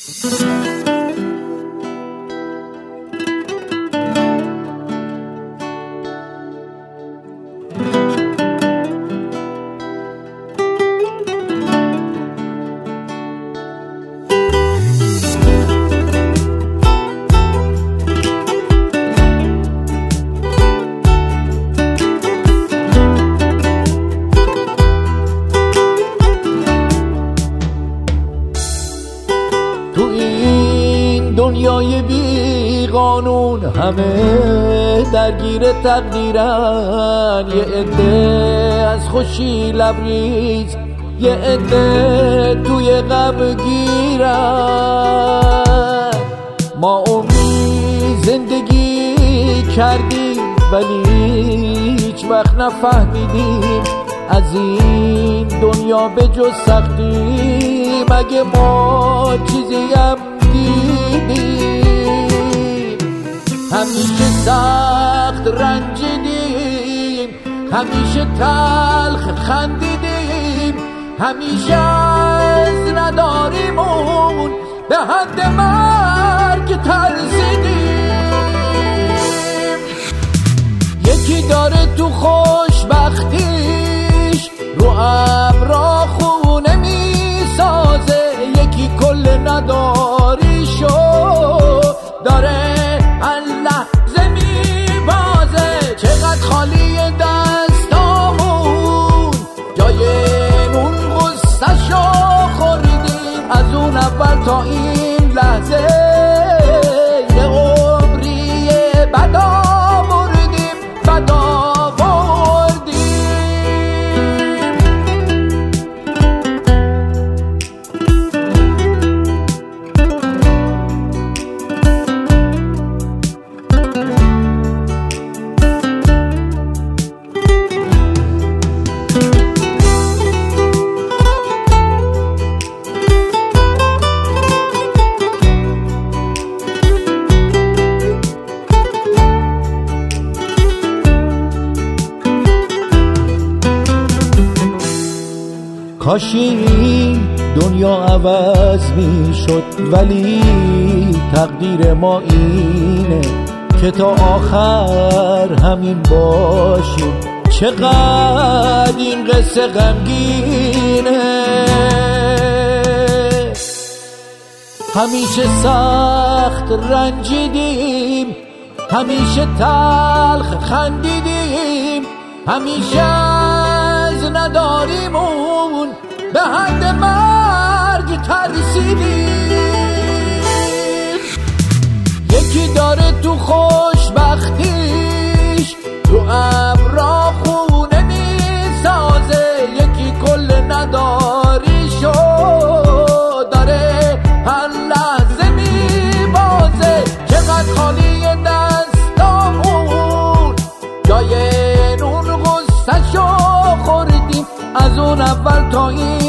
تو این دنیای بی قانون همه درگیر تقدیرن، یه عده از خوشی لبریز، یه عده توی غم گیرن. ما امید زندگی کردیم ولی هیچ وقت نفهمیدیم از این دنیا به جز سختی مگه ما چیزی هم دیدیم. همیشه سخت رنجیدیم، همیشه تلخ خندیدیم، همیشه از نداریمون به حد مرگ ترسیدیم. یکی داره تو خوشبختیش رو ابرا خونه میسازه، یکی کل نداریشو داره هر لحظه میبازه. چقدر خالی دستامون جای اون غصه‌شو خوردیم، از اون اول تا این لحظه یه عمری بد آوردیم، بد آوردیم. کاشی دنیا عوض می شد ولی تقدیر ما اینه که تا آخر همین باشیم. چقدر این قصه غمگینه، همیشه سخت رنجیدیم، همیشه تلخ خندیدیم، همیشه از نداریمون به حد مرگ ترسیدیم. یکی داره تو خوشبختیش رو ابرا خونه میسازه، یکی کل نداریشو داره هر لحظه میبازه. چقدر خالی دستامون جای اون غصه‌شو خوردیم، از اون اول تا این